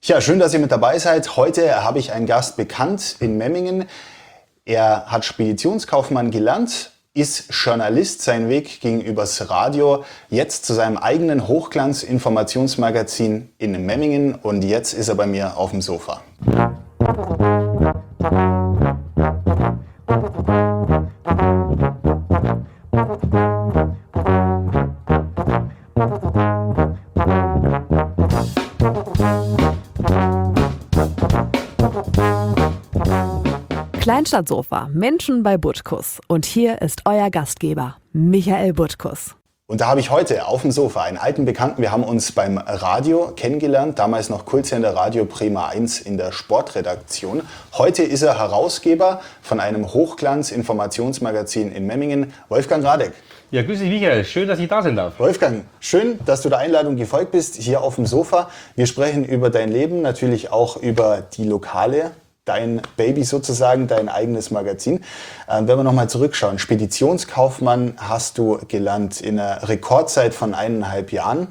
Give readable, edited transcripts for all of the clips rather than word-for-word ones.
Ja, schön, dass ihr mit dabei seid. Heute habe ich einen Gast bekannt in Memmingen. Er hat Speditionskaufmann gelernt, ist Journalist, sein Weg ging übers Radio, jetzt zu seinem eigenen Hochglanz-Informationsmagazin in Memmingen und jetzt ist er bei mir auf dem Sofa. Kleinstadtsofa, Menschen bei Butkus. Und hier ist euer Gastgeber, Michael Butkus. Und da habe ich heute auf dem Sofa einen alten Bekannten. Wir haben uns beim Radio kennengelernt, damals noch Kultsender Radio Bremer 1 in der Sportredaktion. Heute ist er Herausgeber von einem Hochglanz-Informationsmagazin in Memmingen, Wolfgang Radek. Ja, grüß dich Michael, schön, dass ich da sein darf. Wolfgang, schön, dass du der Einladung gefolgt bist, hier auf dem Sofa. Wir sprechen über dein Leben, natürlich auch über die Lokale. Dein Baby sozusagen, dein eigenes Magazin. Wenn wir nochmal zurückschauen, Speditionskaufmann hast du gelernt in einer Rekordzeit von 1,5 Jahren.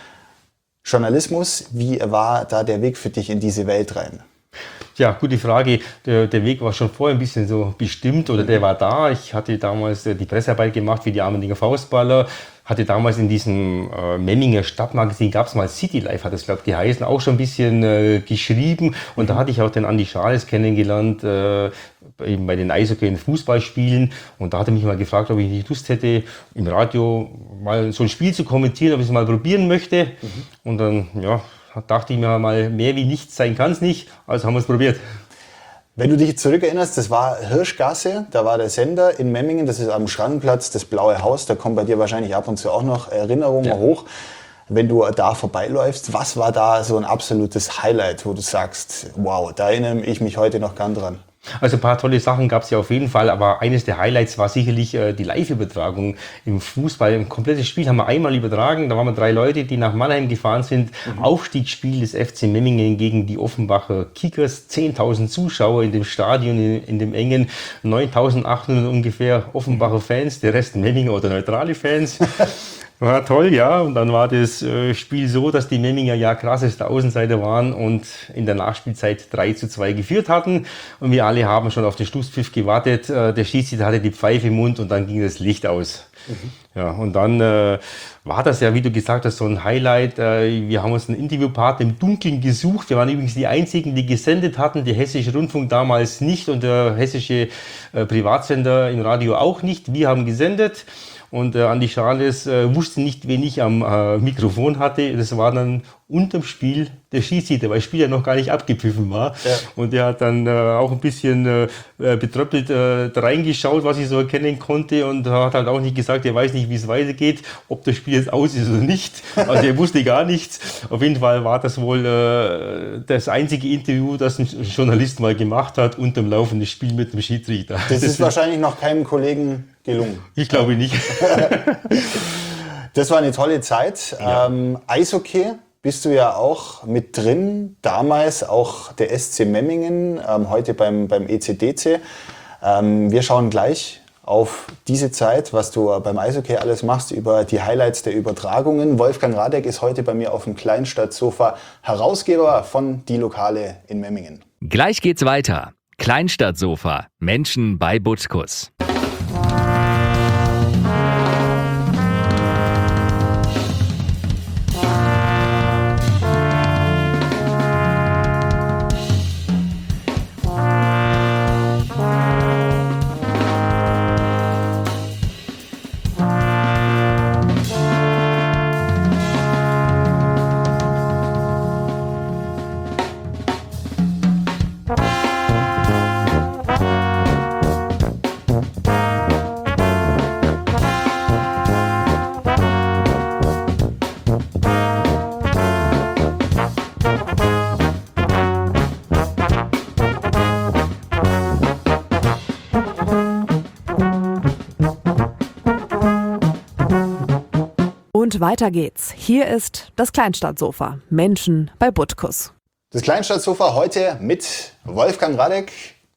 Journalismus, wie war da der Weg für dich in diese Welt rein? Ja, gute Frage. Der Weg war schon vorher ein bisschen so bestimmt oder der war da. Ich hatte damals die Pressearbeit gemacht für die Armendinger Faustballer. Hatte damals in diesem Memminger Stadtmagazin, gab es mal City Life, hat es glaube ich geheißen, auch schon ein bisschen geschrieben. Und da hatte ich auch den Andi Schales kennengelernt, eben bei den Eishockey- und Fußballspielen. Und da hat er mich mal gefragt, ob ich nicht Lust hätte, im Radio mal so ein Spiel zu kommentieren, ob ich es mal probieren möchte. Und dann, ja, dachte ich mir mal, mehr wie nichts sein kann es nicht, also haben wir es probiert. Wenn du dich zurückerinnerst, das war Hirschgasse, da war der Sender in Memmingen, das ist am Schrankenplatz, das Blaue Haus, da kommen bei dir wahrscheinlich ab und zu auch noch Erinnerungen hoch. Wenn du da vorbeiläufst, was war da so ein absolutes Highlight, wo du sagst, wow, da erinnere ich mich heute noch gern dran? Also ein paar tolle Sachen gab es ja auf jeden Fall, aber eines der Highlights war sicherlich die Live-Übertragung im Fußball. Ein komplettes Spiel haben wir einmal übertragen, da waren wir 3 Leute, die nach Mannheim gefahren sind. Aufstiegsspiel des FC Memmingen gegen die Offenbacher Kickers, 10.000 Zuschauer in dem Stadion, in dem engen, 9.800 ungefähr Offenbacher Fans, der Rest Memminger oder neutrale Fans. War toll, ja. Und dann war das Spiel so, dass die Memminger ja krasseste Außenseiter waren und in der Nachspielzeit 3:2 geführt hatten. Und wir alle haben schon auf den Schlusspfiff gewartet. Der Schiedsrichter hatte die Pfeife im Mund und dann ging das Licht aus. Ja, und dann war das ja, wie du gesagt hast, so ein Highlight. Wir haben uns einen Interviewpartner im Dunkeln gesucht. Wir waren übrigens die einzigen, die gesendet hatten. Der Hessische Rundfunk damals nicht und der hessische Privatsender im Radio auch nicht. Wir haben gesendet. Und Andi Schales wusste nicht, wen ich am Mikrofon hatte. Das war dann unterm Spiel der Schiedsrichter, weil das Spiel ja noch gar nicht abgepfiffen war. Ja. Und der hat dann auch ein bisschen betröppelt reingeschaut, was ich so erkennen konnte. Und hat halt auch nicht gesagt, er weiß nicht, wie es weitergeht, ob das Spiel jetzt aus ist oder nicht. Also er wusste gar nichts. Auf jeden Fall war das wohl das einzige Interview, das ein Journalist mal gemacht hat, unterm laufenden Spiel mit dem Schiedsrichter. Das ist wahrscheinlich noch keinem Kollegen gelungen. Ich glaube nicht. Das war eine tolle Zeit. Ja. Eishockey bist du ja auch mit drin. Damals auch der SC Memmingen, heute beim ECDC. Wir schauen gleich auf diese Zeit, was du beim Eishockey alles machst, über die Highlights der Übertragungen. Wolfgang Radek ist heute bei mir auf dem Kleinstadtsofa, Herausgeber von Die Lokale in Memmingen. Gleich geht's weiter. Kleinstadtsofa, Menschen bei Butkus. Und weiter geht's. Hier ist das Kleinstadtsofa, Menschen bei Butkus. Das Kleinstadtsofa heute mit Wolfgang Radek.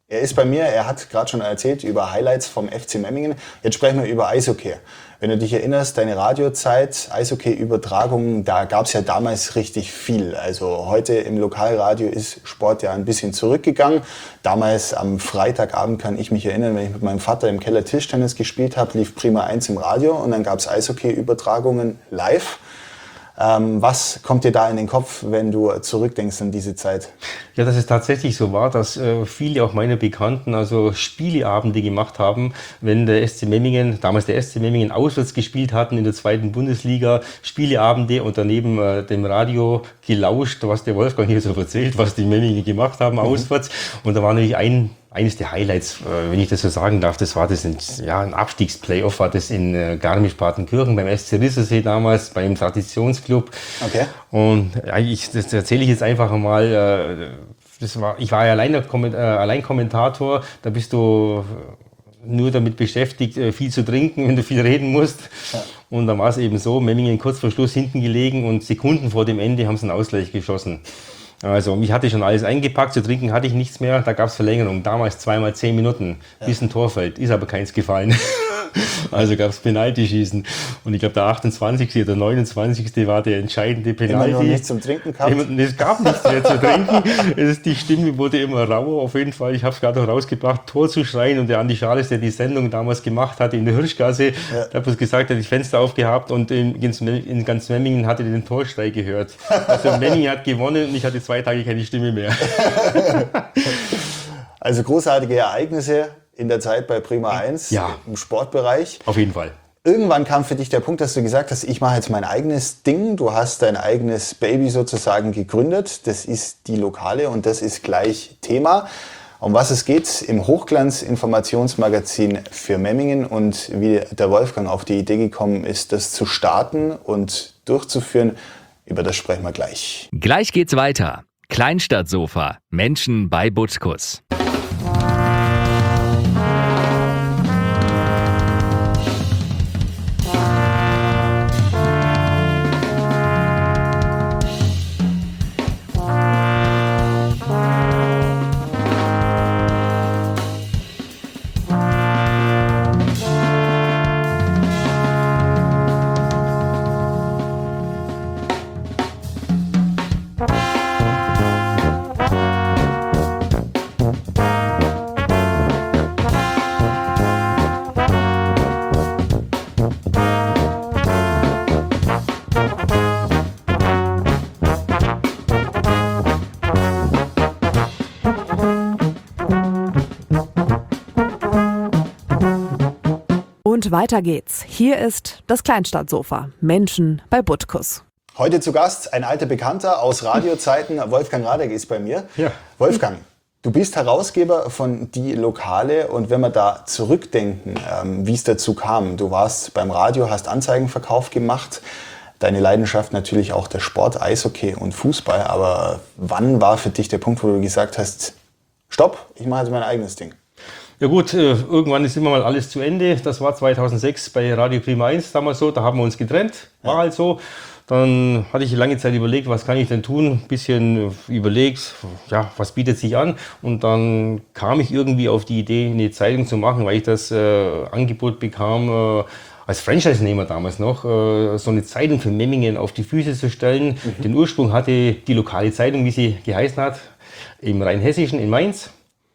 Er ist bei mir, er hat gerade schon erzählt über Highlights vom FC Memmingen. Jetzt sprechen wir über Eishockey. Wenn du dich erinnerst, deine Radiozeit, Eishockey-Übertragungen, da gab es ja damals richtig viel. Also heute im Lokalradio ist Sport ja ein bisschen zurückgegangen. Damals am Freitagabend kann ich mich erinnern, wenn ich mit meinem Vater im Keller Tischtennis gespielt habe, lief Prima 1 im Radio und dann gab es Eishockey-Übertragungen live. Was kommt dir da in den Kopf, wenn du zurückdenkst an diese Zeit? Ja, dass es tatsächlich so war, dass viele auch meiner Bekannten also Spieleabende gemacht haben, wenn der SC Memmingen, damals der SC Memmingen auswärts gespielt hatten in der 2. Bundesliga, Spieleabende und daneben dem Radio gelauscht, was der Wolfgang hier so erzählt, was die Memmingen gemacht haben auswärts. Und da war natürlich eines der Highlights, wenn ich das so sagen darf, das war ein Abstiegsplayoff, war das in Garmisch-Partenkirchen beim SC Rissersee damals, beim Traditionsclub. Okay. Und das erzähle ich jetzt einfach mal. Ich war ja allein Kommentator, da bist du nur damit beschäftigt, viel zu trinken, wenn du viel reden musst. Ja. Und dann war es eben so, Memmingen kurz vor Schluss hinten gelegen und Sekunden vor dem Ende haben sie einen Ausgleich geschossen. Also mich hatte schon alles eingepackt, zu trinken hatte ich nichts mehr, da gab es Verlängerung, damals 2x10 Minuten, bis ein Tor fällt, ist aber keins gefallen. Also gab es Penalty-Schießen und ich glaube der 28. oder 29. war der entscheidende Penalty. Immer noch nichts zum Trinken gehabt? Es gab nichts mehr zu trinken, die Stimme wurde immer rauer auf jeden Fall, ich habe es gerade noch rausgebracht, Tor zu schreien und der Andi Schales, der die Sendung damals gemacht hatte in der Hirschgasse, der hat uns gesagt, er hat das Fenster aufgehabt und in ganz Memmingen hatte den Torschrei gehört. Also Memmingen hat gewonnen und ich hatte 2 Tage keine Stimme mehr. Also großartige Ereignisse in der Zeit bei Prima 1 im Sportbereich. Auf jeden Fall. Irgendwann kam für dich der Punkt, dass du gesagt hast, ich mache jetzt mein eigenes Ding. Du hast dein eigenes Baby sozusagen gegründet. Das ist die Lokale und das ist gleich Thema. Um was es geht im Hochglanz-Informationsmagazin für Memmingen und wie der Wolfgang auf die Idee gekommen ist, das zu starten und durchzuführen, über das sprechen wir gleich. Gleich geht's weiter. Kleinstadtsofa. Menschen bei Butkus. Und weiter geht's. Hier ist das Kleinstadtsofa. Menschen bei Butkus. Heute zu Gast ein alter Bekannter aus Radiozeiten. Wolfgang Radek ist bei mir. Ja. Wolfgang, du bist Herausgeber von Die Lokale und wenn wir da zurückdenken, wie es dazu kam. Du warst beim Radio, hast Anzeigenverkauf gemacht. Deine Leidenschaft natürlich auch der Sport, Eishockey und Fußball. Aber wann war für dich der Punkt, wo du gesagt hast, stopp, ich mache jetzt mein eigenes Ding? Ja gut, irgendwann ist immer mal alles zu Ende. Das war 2006 bei Radio Prima 1 damals so, da haben wir uns getrennt, war halt so. Dann hatte ich lange Zeit überlegt, was kann ich denn tun? Ein bisschen überlegt, ja, was bietet sich an? Und dann kam ich irgendwie auf die Idee, eine Zeitung zu machen, weil ich das Angebot bekam, als Franchise-Nehmer damals noch, so eine Zeitung für Memmingen auf die Füße zu stellen. Den Ursprung hatte die lokale Zeitung, wie sie geheißen hat, im Rheinhessischen in Mainz.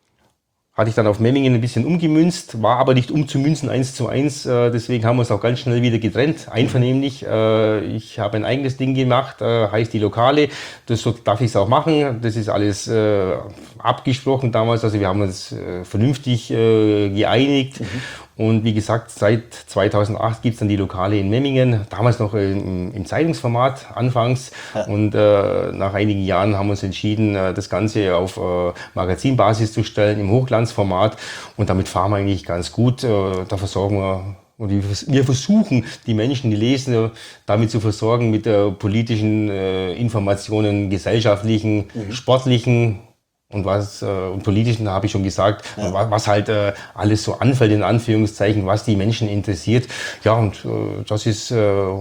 Hatte ich dann auf Memmingen ein bisschen umgemünzt, war aber nicht umzumünzen 1:1, deswegen haben wir uns auch ganz schnell wieder getrennt, einvernehmlich. Ich habe ein eigenes Ding gemacht, heißt Die Lokale, so darf ich es auch machen, das ist alles abgesprochen damals, also wir haben uns vernünftig geeinigt. Und wie gesagt, seit 2008 gibt es dann Die Lokale in Memmingen, damals noch im Zeitungsformat anfangs. Ja. Und nach einigen Jahren haben wir uns entschieden, das Ganze auf Magazinbasis zu stellen, im Hochglanzformat. Und damit fahren wir eigentlich ganz gut. Da versorgen wir, und wir versuchen, die Menschen, die lesen, damit zu versorgen mit politischen Informationen, gesellschaftlichen, sportlichen, und politischen habe ich schon gesagt, was halt alles so anfällt, in Anführungszeichen, was die Menschen interessiert. Ja, und das ist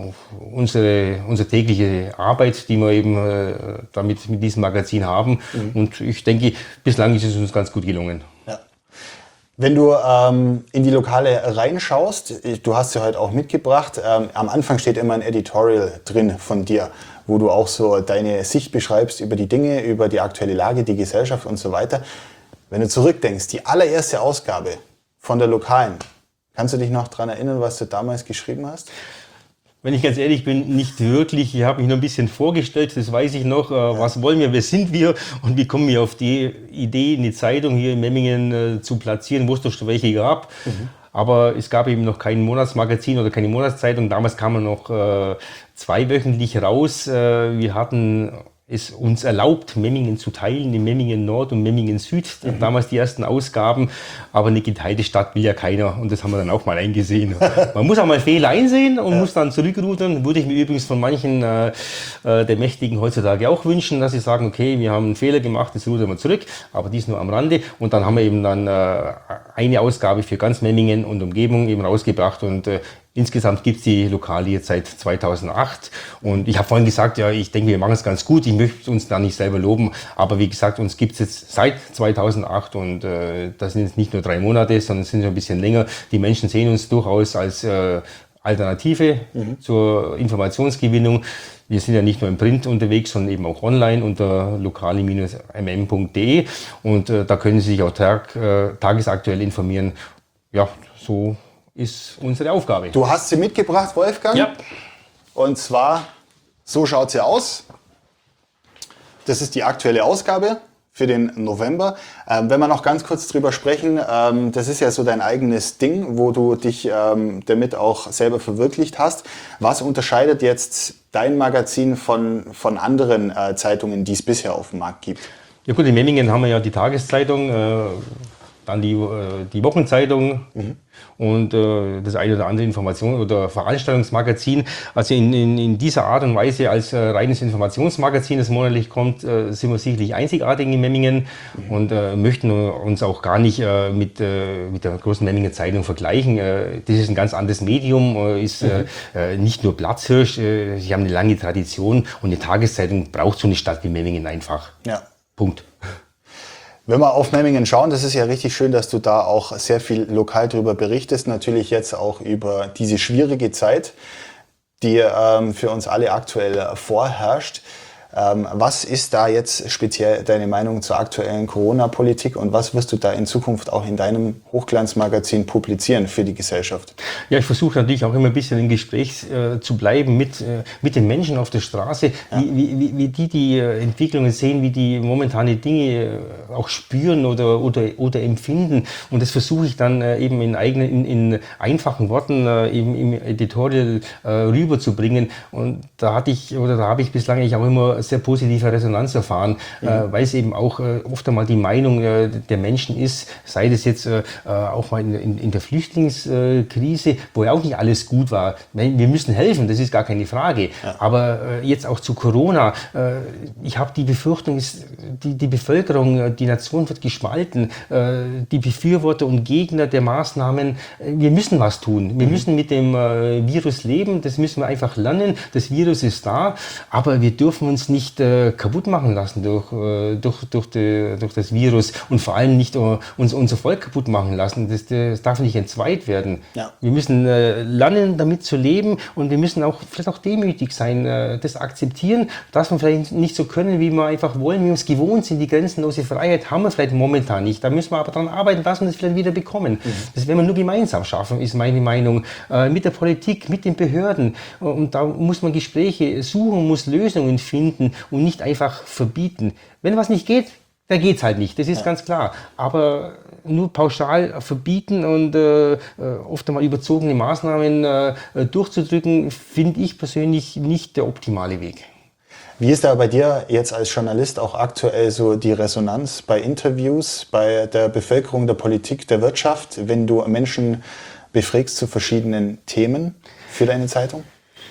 unsere tägliche Arbeit, die wir eben mit diesem Magazin haben. Und ich denke, bislang ist es uns ganz gut gelungen. Ja. Wenn du in die Lokale reinschaust, du hast sie heute auch mitgebracht, am Anfang steht immer ein Editorial drin von dir, wo du auch so deine Sicht beschreibst über die Dinge, über die aktuelle Lage, die Gesellschaft und so weiter. Wenn du zurückdenkst, die allererste Ausgabe von der Lokalen, kannst du dich noch daran erinnern, was du damals geschrieben hast? Wenn ich ganz ehrlich bin, nicht wirklich. Ich habe mich nur ein bisschen vorgestellt, das weiß ich noch. Was wollen wir, wer sind wir und wie kommen wir auf die Idee, eine Zeitung hier in Memmingen zu platzieren, wo es doch schon welche gab. Aber es gab eben noch kein Monatsmagazin oder keine Monatszeitung. Damals kam man noch zweiwöchentlich raus. Wir hatten es uns erlaubt, Memmingen zu teilen, in Memmingen Nord und Memmingen Süd. Damals die ersten Ausgaben. Aber eine geteilte Stadt will ja keiner. Und das haben wir dann auch mal eingesehen. Man muss auch mal Fehler einsehen und muss dann zurückrudern. Würde ich mir übrigens von manchen der Mächtigen heutzutage auch wünschen, dass sie sagen, okay, wir haben einen Fehler gemacht, jetzt rudern wir zurück. Aber dies nur am Rande. Und dann haben wir eben dann eine Ausgabe für ganz Memmingen und Umgebung eben rausgebracht. Und insgesamt gibt es die Lokale jetzt seit 2008 und ich habe vorhin gesagt, ja, ich denke, wir machen es ganz gut. Ich möchte uns da nicht selber loben, aber wie gesagt, uns gibt es jetzt seit 2008 und das sind jetzt nicht nur 3 Monate, sondern es sind schon ein bisschen länger. Die Menschen sehen uns durchaus als Alternative zur Informationsgewinnung. Wir sind ja nicht nur im Print unterwegs, sondern eben auch online unter lokale-mm.de und da können Sie sich auch tagesaktuell informieren. Ja, so ist unsere Aufgabe. Du hast sie mitgebracht, Wolfgang. Ja. Und zwar, so schaut sie aus. Das ist die aktuelle Ausgabe für den November. Wenn wir noch ganz kurz drüber sprechen, das ist ja so dein eigenes Ding, wo du dich damit auch selber verwirklicht hast. Was unterscheidet jetzt dein Magazin von anderen Zeitungen, die es bisher auf dem Markt gibt? Ja gut, in Memmingen haben wir ja die Tageszeitung, dann die Wochenzeitung und das eine oder andere Information- oder Veranstaltungsmagazin. Also in dieser Art und Weise als reines Informationsmagazin, das monatlich kommt, sind wir sicherlich einzigartig in Memmingen und möchten uns auch gar nicht mit der großen Memminger Zeitung vergleichen. Das ist ein ganz anderes Medium, ist nicht nur Platzhirsch, sie haben eine lange Tradition und eine Tageszeitung braucht so eine Stadt wie Memmingen einfach. Ja. Punkt. Wenn wir auf Memmingen schauen, das ist ja richtig schön, dass du da auch sehr viel lokal drüber berichtest. Natürlich jetzt auch über diese schwierige Zeit, die für uns alle aktuell vorherrscht. Was ist da jetzt speziell deine Meinung zur aktuellen Corona-Politik und was wirst du da in Zukunft auch in deinem Hochglanzmagazin publizieren für die Gesellschaft? Ja, ich versuche natürlich auch immer ein bisschen im Gespräch zu bleiben mit den Menschen auf der Straße, wie die Entwicklungen sehen, wie die momentane Dinge auch spüren oder empfinden. Und das versuche ich dann eben in einfachen Worten eben im Editorial rüberzubringen. Und da habe ich bislang eigentlich auch immer sehr positive Resonanz erfahren, weil es eben auch oft einmal die Meinung der Menschen ist, sei das jetzt auch mal in der Flüchtlingskrise, wo ja auch nicht alles gut war. Wir müssen helfen, das ist gar keine Frage. Ja. Aber jetzt auch zu Corona, ich habe die Befürchtung, die Bevölkerung, die Nation wird gespalten. Die Befürworter und Gegner der Maßnahmen, wir müssen was tun. Wir müssen mit dem Virus leben, das müssen wir einfach lernen. Das Virus ist da, aber wir dürfen uns nicht kaputt machen lassen durch das Virus und vor allem nicht unser Volk kaputt machen lassen. Das darf nicht entzweit werden. Ja. Wir müssen lernen, damit zu leben und wir müssen vielleicht auch demütig sein, das akzeptieren, dass wir vielleicht nicht so können, wie wir einfach wollen, wie wir es gewohnt sind. Die grenzenlose Freiheit haben wir vielleicht momentan nicht. Da müssen wir aber daran arbeiten, dass wir das vielleicht wieder bekommen. Das werden wir nur gemeinsam schaffen, ist meine Meinung. Mit der Politik, mit den Behörden. Und da muss man Gespräche suchen, muss Lösungen finden und nicht einfach verbieten. Wenn was nicht geht, dann geht es halt nicht. Das ist ganz klar. Aber nur pauschal verbieten und oft einmal überzogene Maßnahmen durchzudrücken, finde ich persönlich nicht der optimale Weg. Wie ist da bei dir jetzt als Journalist auch aktuell so die Resonanz bei Interviews, bei der Bevölkerung, der Politik, der Wirtschaft, wenn du Menschen befragst zu verschiedenen Themen für deine Zeitung?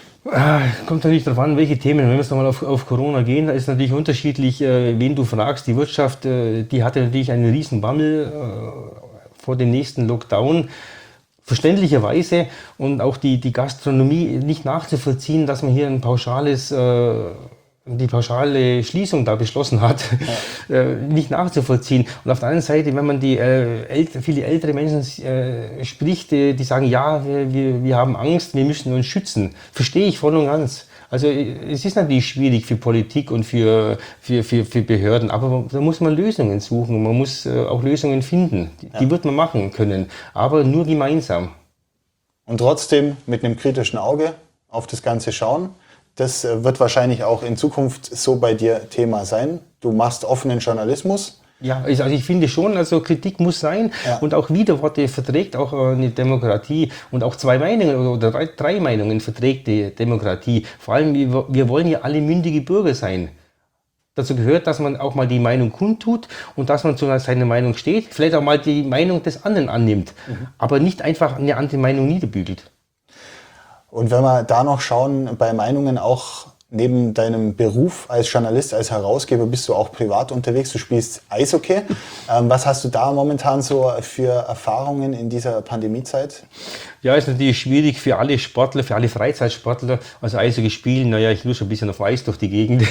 Kommt natürlich darauf an, welche Themen. Wenn wir jetzt nochmal auf Corona gehen, da ist natürlich unterschiedlich, wen du fragst. Die Wirtschaft, die hatte natürlich einen riesen Bammel vor dem nächsten Lockdown. Verständlicherweise und auch die Gastronomie nicht nachzuvollziehen, dass man hier ein pauschales die pauschale Schließung da beschlossen hat, nicht nachzuvollziehen. Und auf der anderen Seite, wenn man die viele ältere Menschen spricht, die sagen, ja, wir haben Angst, wir müssen uns schützen. Verstehe ich voll und ganz. Also es ist natürlich schwierig für Politik und für Behörden, aber da muss man Lösungen suchen. Man muss auch Lösungen finden. Die wird man machen können, aber nur gemeinsam. Und trotzdem mit einem kritischen Auge auf das Ganze schauen. Das wird wahrscheinlich auch in Zukunft so bei dir Thema sein. Du machst offenen Journalismus. Ja, also ich finde schon, also Kritik muss sein und auch Widerworte verträgt auch eine Demokratie und auch 2 Meinungen oder 3 Meinungen verträgt die Demokratie. Vor allem, wir wollen ja alle mündige Bürger sein. Dazu gehört, dass man auch mal die Meinung kundtut und dass man zu seiner Meinung steht, vielleicht auch mal die Meinung des anderen annimmt, aber nicht einfach eine andere Meinung niederbügelt. Und wenn wir da noch schauen, bei Meinungen auch neben deinem Beruf als Journalist, als Herausgeber, bist du auch privat unterwegs, du spielst Eishockey. Was hast du da momentan so für Erfahrungen in dieser Pandemiezeit? Ja, ist natürlich schwierig für alle Sportler, für alle Freizeitsportler. Also Eishockey spielen, naja, ich muss schon ein bisschen auf Eis durch die Gegend.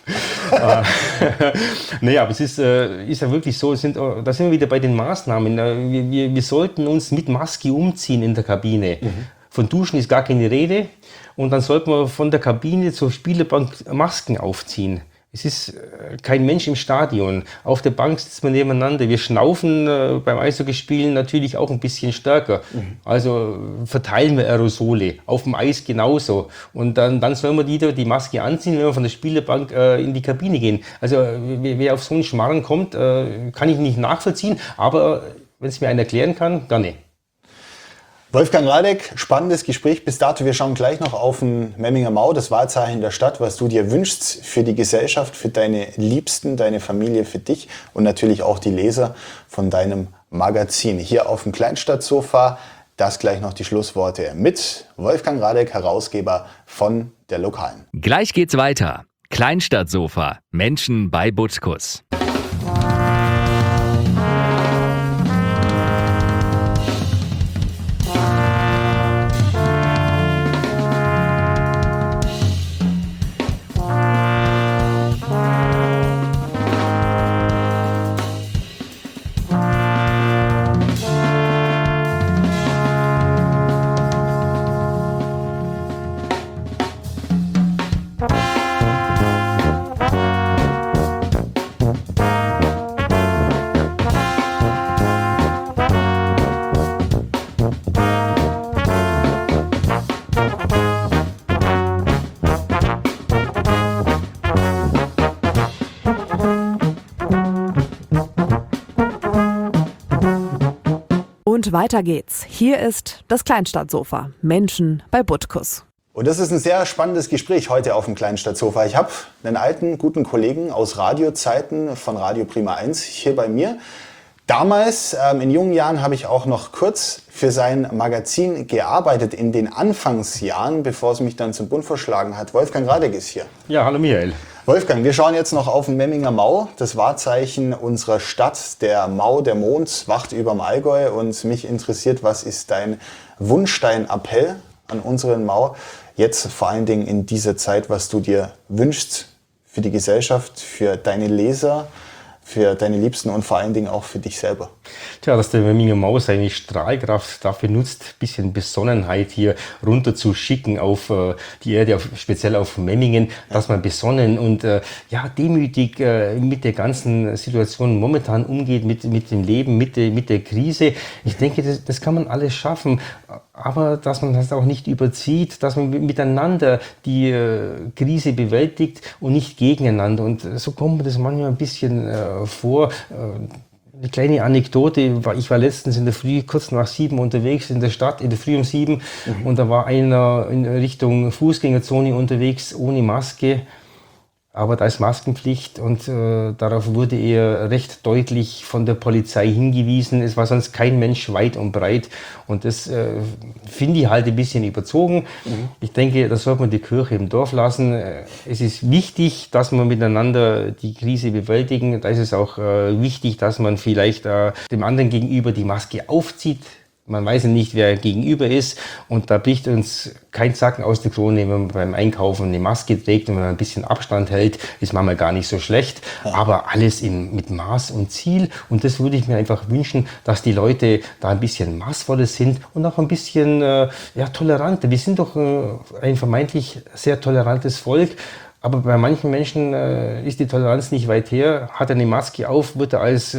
Ja. Naja, aber es ist ja wirklich so, da sind wir wieder bei den Maßnahmen. Wir sollten uns mit Maske umziehen in der Kabine. Von Duschen ist gar keine Rede. Und dann sollten wir von der Kabine zur Spielerbank Masken aufziehen. Es ist kein Mensch im Stadion. Auf der Bank sitzen wir nebeneinander. Wir schnaufen beim Eishockeyspielen natürlich auch ein bisschen stärker. Also verteilen wir Aerosole. Auf dem Eis genauso. Und dann sollen wir wieder die Maske anziehen, wenn wir von der Spielerbank in die Kabine gehen. Also wer auf so einen Schmarrn kommt, kann ich nicht nachvollziehen. Aber wenn es mir einer erklären kann, gerne. Wolfgang Radek, spannendes Gespräch bis dato. Wir schauen gleich noch auf den Memminger Mau, das Wahrzeichen der Stadt, was du dir wünschst für die Gesellschaft, für deine Liebsten, deine Familie, für dich und natürlich auch die Leser von deinem Magazin. Hier auf dem Kleinstadtsofa, das gleich noch die Schlussworte mit Wolfgang Radek, Herausgeber von der Lokalen. Gleich geht's weiter. Kleinstadtsofa. Menschen bei Butkus. Und weiter geht's. Hier ist das Kleinstadtsofa. Menschen bei Butkus. Und das ist ein sehr spannendes Gespräch heute auf dem Kleinstadtsofa. Ich habe einen alten, guten Kollegen aus Radiozeiten von Radio Prima 1 hier bei mir. Damals, in jungen Jahren, habe ich auch noch kurz für sein Magazin gearbeitet, in den Anfangsjahren, bevor es mich dann zum Bund verschlagen hat. Wolfgang Radek ist hier. Ja, hallo Michael. Wolfgang, wir schauen jetzt noch auf den Memminger Mau, das Wahrzeichen unserer Stadt. Der Mau, der Mond, wacht überm Allgäu. Und mich interessiert, was ist dein Wunsch, dein Appell an unseren Mau? Jetzt vor allen Dingen in dieser Zeit, was du dir wünschst für die Gesellschaft, für deine Leser, für deine Liebsten und vor allen Dingen auch für dich selber. Tja, dass der Memminger Mau seine Strahlkraft dafür nutzt, ein bisschen Besonnenheit hier runter zu schicken auf die Erde, speziell auf Memmingen, dass man besonnen und demütig mit der ganzen Situation momentan umgeht, mit dem Leben, mit der Krise. Ich denke, das kann man alles schaffen, aber dass man das auch nicht überzieht, dass man miteinander die Krise bewältigt und nicht gegeneinander. Und so kommt mir das manchmal ein bisschen vor. Eine kleine Anekdote, ich war letztens in der Früh kurz nach 7 unterwegs in der Stadt, in der Früh um 7 und da war einer in Richtung Fußgängerzone unterwegs ohne Maske, aber da ist Maskenpflicht und darauf wurde er recht deutlich von der Polizei hingewiesen. Es war sonst kein Mensch weit und breit und das finde ich halt ein bisschen überzogen. Ich denke, da sollte man die Kirche im Dorf lassen. Es ist wichtig, dass wir miteinander die Krise bewältigen. Da ist es auch wichtig, dass man vielleicht dem anderen gegenüber die Maske aufzieht. Man weiß ja nicht, wer gegenüber ist und da bricht uns kein Zacken aus der Krone, wenn man beim Einkaufen eine Maske trägt und wenn man ein bisschen Abstand hält, ist manchmal gar nicht so schlecht, aber alles mit Maß und Ziel und das würde ich mir einfach wünschen, dass die Leute da ein bisschen maßvoller sind und auch ein bisschen toleranter. Wir sind doch ein vermeintlich sehr tolerantes Volk. Aber bei manchen Menschen ist die Toleranz nicht weit her. Hat er eine Maske auf, wird er als,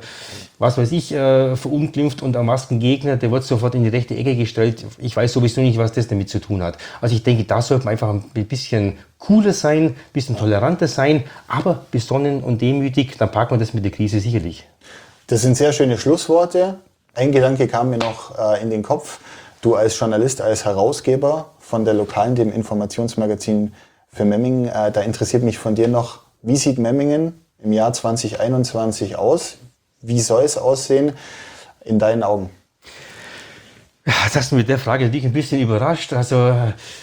verunglimpft und ein Maskengegner, der wird sofort in die rechte Ecke gestellt. Ich weiß sowieso nicht, was das damit zu tun hat. Also ich denke, da sollte man einfach ein bisschen cooler sein, ein bisschen toleranter sein, aber besonnen und demütig, dann packt man das mit der Krise sicherlich. Das sind sehr schöne Schlussworte. Ein Gedanke kam mir noch in den Kopf. Du als Journalist, als Herausgeber von der Lokalen, dem Informationsmagazin für Memmingen, da interessiert mich von dir noch, wie sieht Memmingen im Jahr 2021 aus? Wie soll es aussehen in deinen Augen? Ja, das hast du mit der Frage natürlich ein bisschen überrascht. Also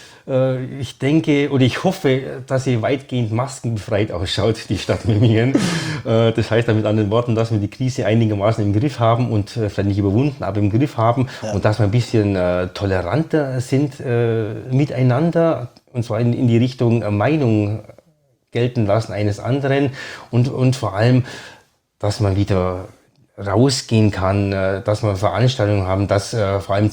ich denke oder ich hoffe, dass sie weitgehend maskenbefreit ausschaut, die Stadt Memmingen. Das heißt mit anderen Worten, dass wir die Krise einigermaßen im Griff haben und vielleicht nicht überwunden, aber im Griff haben und dass wir ein bisschen toleranter sind miteinander. Und zwar in die Richtung Meinung gelten lassen eines anderen und vor allem, dass man wieder rausgehen kann, dass wir Veranstaltungen haben, dass vor allem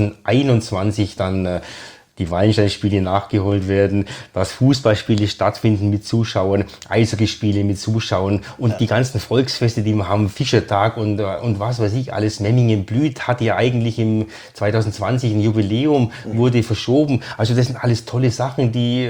2021 dann die Wallensteinspiele nachgeholt werden, dass Fußballspiele stattfinden mit Zuschauern, Eishockeyspiele mit Zuschauern und die ganzen Volksfeste, die wir haben, Fischertag und was weiß ich, alles. Memmingen blüht, hat ja eigentlich im 2020 ein Jubiläum, wurde verschoben. Also das sind alles tolle Sachen, die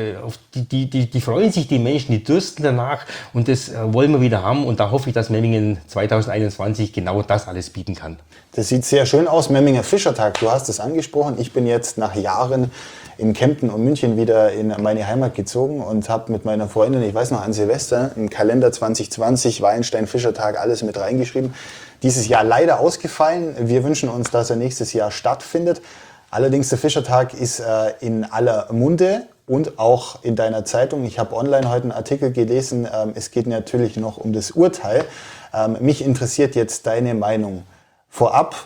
freuen sich die Menschen, die dürsten danach und das wollen wir wieder haben und da hoffe ich, dass Memmingen 2021 genau das alles bieten kann. Das sieht sehr schön aus. Memminger Fischertag, du hast es angesprochen. Ich bin jetzt nach Jahren in Kempten und München wieder in meine Heimat gezogen und habe mit meiner Freundin, ich weiß noch, an Silvester im Kalender 2020, Wallenstein Fischertag, alles mit reingeschrieben. Dieses Jahr leider ausgefallen. Wir wünschen uns, dass er nächstes Jahr stattfindet. Allerdings der Fischertag ist in aller Munde und auch in deiner Zeitung. Ich habe online heute einen Artikel gelesen. Es geht natürlich noch um das Urteil. Mich interessiert jetzt deine Meinung. Vorab,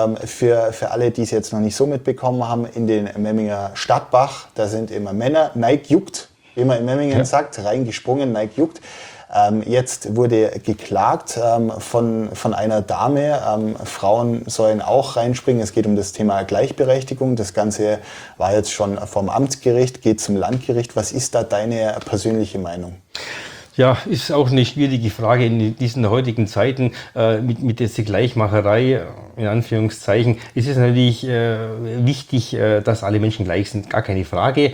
für alle, die es jetzt noch nicht so mitbekommen haben, in den Memminger Stadtbach, da sind immer Männer, Nike juckt, wie man in Memmingen sagt, reingesprungen, Nike juckt. Jetzt wurde geklagt von einer Dame, Frauen sollen auch reinspringen, es geht um das Thema Gleichberechtigung. Das Ganze war jetzt schon vom Amtsgericht, geht zum Landgericht. Was ist da deine persönliche Meinung? Ja, ist auch eine schwierige Frage in diesen heutigen Zeiten mit dieser Gleichmacherei, in Anführungszeichen. Es ist natürlich wichtig, dass alle Menschen gleich sind, gar keine Frage.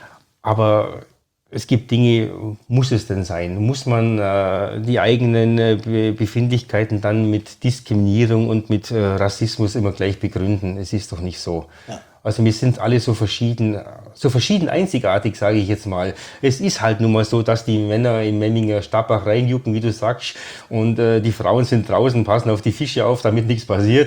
Aber es gibt Dinge, muss es denn sein? Muss man die eigenen Befindlichkeiten dann mit Diskriminierung und mit Rassismus immer gleich begründen? Es ist doch nicht so. Ja. Also wir sind alle so verschieden einzigartig, sage ich jetzt mal. Es ist halt nun mal so, dass die Männer in Memminger Stadtbach reinjucken, wie du sagst, und die Frauen sind draußen, passen auf die Fische auf, damit nichts passiert.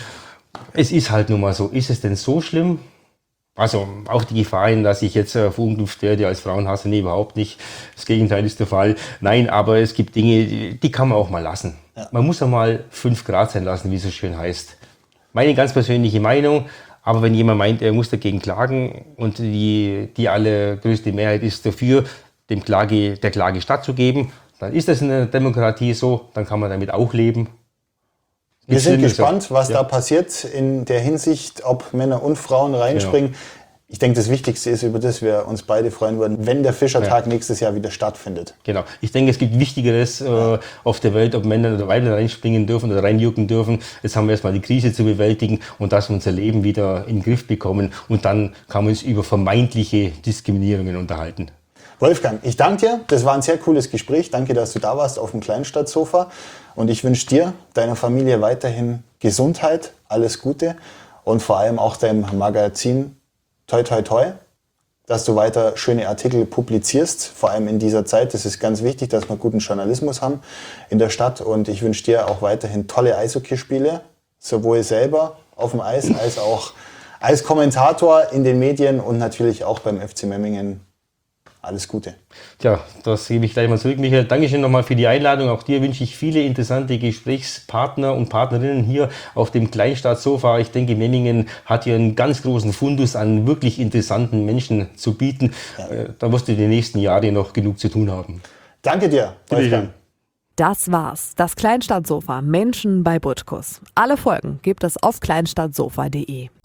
Es ist halt nun mal so. Ist es denn so schlimm? Also auch die Gefahren, dass ich jetzt verunglimpft werde als Frauenhasser, nee, überhaupt nicht. Das Gegenteil ist der Fall. Nein, aber es gibt Dinge, die kann man auch mal lassen. Ja. Man muss auch mal 5 Grad sein lassen, wie es so schön heißt. Meine ganz persönliche Meinung. Aber wenn jemand meint, er muss dagegen klagen und die allergrößte Mehrheit ist dafür, der Klage stattzugeben, dann ist das in der Demokratie so, dann kann man damit auch leben. Wir sind gespannt, was da passiert in der Hinsicht, ob Männer und Frauen reinspringen. Genau. Ich denke, das Wichtigste ist, über das wir uns beide freuen würden, wenn der Fischertag nächstes Jahr wieder stattfindet. Genau. Ich denke, es gibt Wichtigeres auf der Welt, ob Männer oder Weiber reinspringen dürfen oder reinjucken dürfen. Jetzt haben wir erstmal die Krise zu bewältigen und dass wir unser Leben wieder in den Griff bekommen. Und dann kann man uns über vermeintliche Diskriminierungen unterhalten. Wolfgang, ich danke dir. Das war ein sehr cooles Gespräch. Danke, dass du da warst auf dem Kleinstadtsofa. Und ich wünsche dir, deiner Familie weiterhin Gesundheit, alles Gute und vor allem auch deinem Magazin toi toi toi, dass du weiter schöne Artikel publizierst, vor allem in dieser Zeit. Das ist ganz wichtig, dass wir guten Journalismus haben in der Stadt. Und ich wünsche dir auch weiterhin tolle Eishockeyspiele, sowohl selber auf dem Eis als auch als Kommentator in den Medien und natürlich auch beim FC Memmingen alles Gute. Tja, das gebe ich gleich mal zurück, Michael. Dankeschön nochmal für die Einladung. Auch dir wünsche ich viele interessante Gesprächspartner und Partnerinnen hier auf dem Kleinstadtsofa. Ich denke, Memmingen hat hier einen ganz großen Fundus an wirklich interessanten Menschen zu bieten. Da wirst du die nächsten Jahre noch genug zu tun haben. Danke dir, Wolfgang. Das war's. Das Kleinstadtsofa. Menschen bei Butkus. Alle Folgen gibt es auf kleinstadtsofa.de.